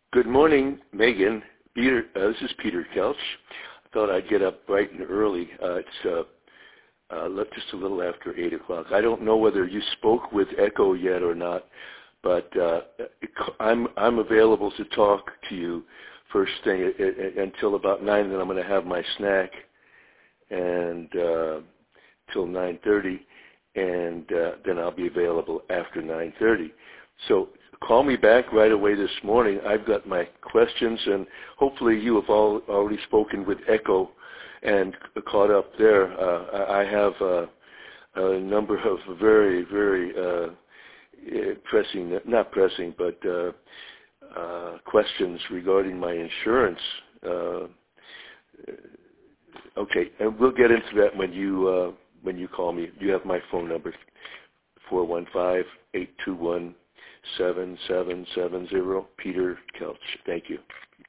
Good morning, Megan. This is Peter Kelch. I thought I'd get up bright and early. It's just a little after 8 o'clock. I don't know whether you spoke with Echo yet or not, but I'm available to talk to you first thing until about 9, and then I'm going to have my snack and till 9:30, and then I'll be available after 9:30. So call me back right away this morning. I've got my questions, and hopefully you have already spoken with Echo and caught up there. I have a number of very, very not pressing, but questions regarding my insurance. Okay, and we'll get into that when you call me. You have my phone number, 415-821-7770, Peter Kelch. Thank you.